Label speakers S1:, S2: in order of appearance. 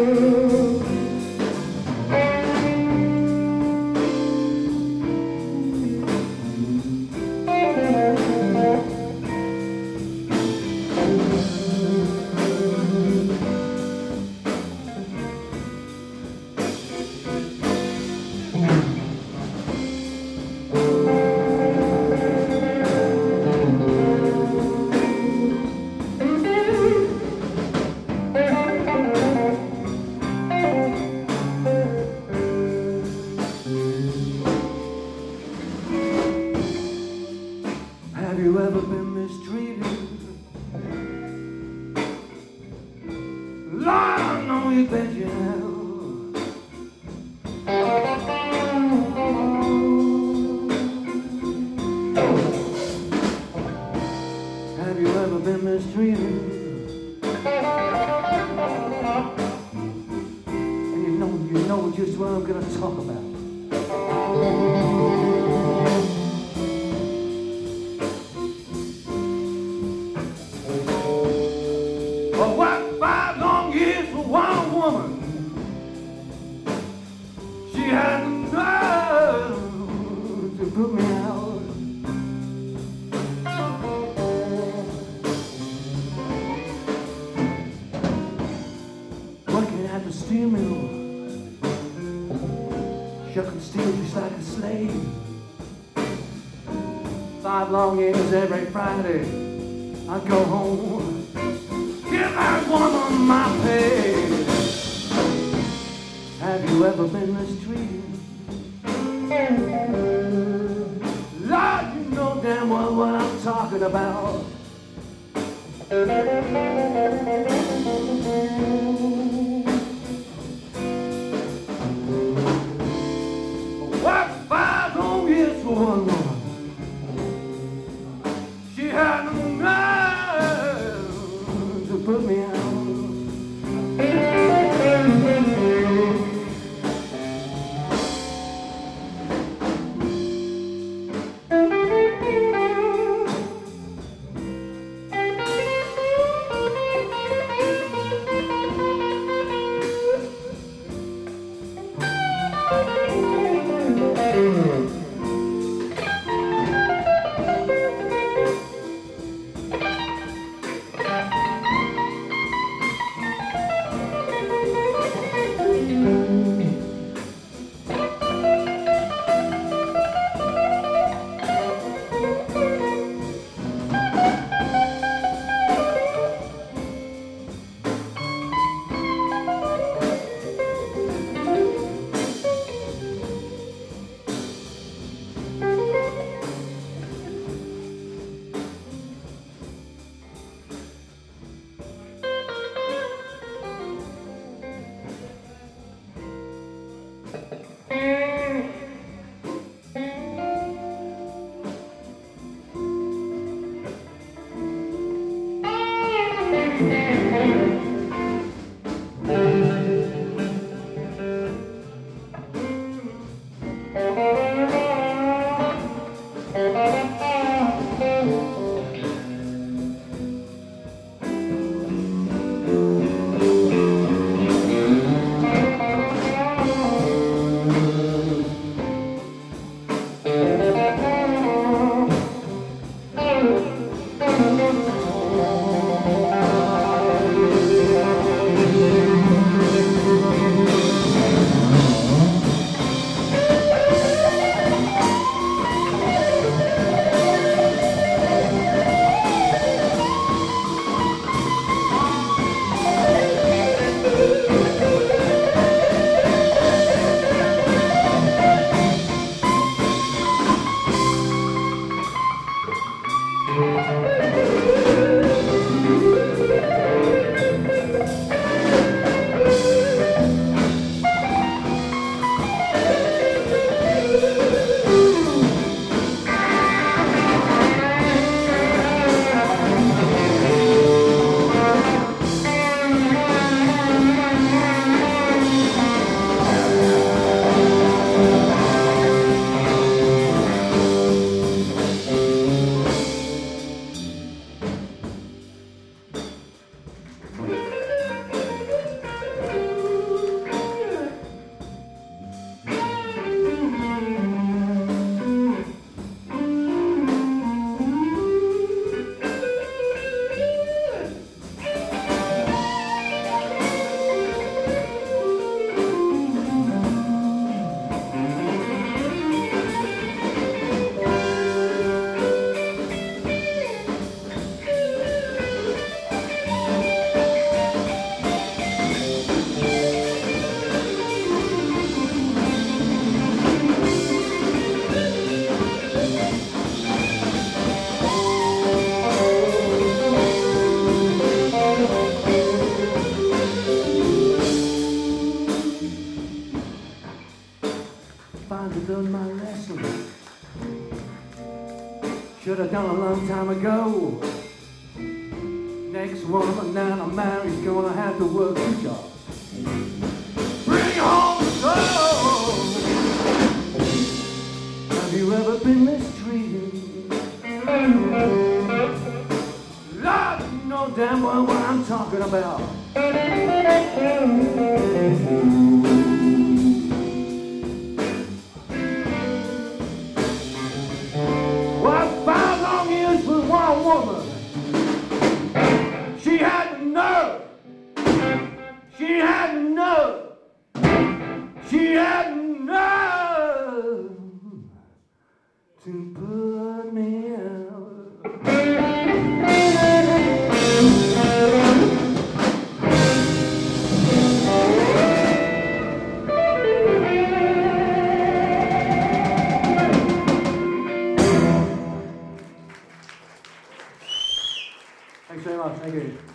S1: Have you ever been mistreated? Lord, I know you bet you have. Have you ever been mistreated? And you know just what I'm gonna talk about. I worked 5 long years for one woman. She had the nerve to put me out. Working at the steel mill, shucking steel just like a slave. 5 long years every Friday, I'd go home, give that woman my pay. Have you ever been mistreated? Lord, you know damn well what I'm talking about. Worked 5 long years for one woman. She had the nerve to put me out. should have done a long time ago. Next woman that I marry's gonna have to work two jobs. Bring home the gold. Have you ever been mistreated? Lord, you know damn well what I'm talking about. Well, 5 long years with one woman. She had the nerve. She had the nerve. She had the nerve to put me out. Thanks very much. Thank you.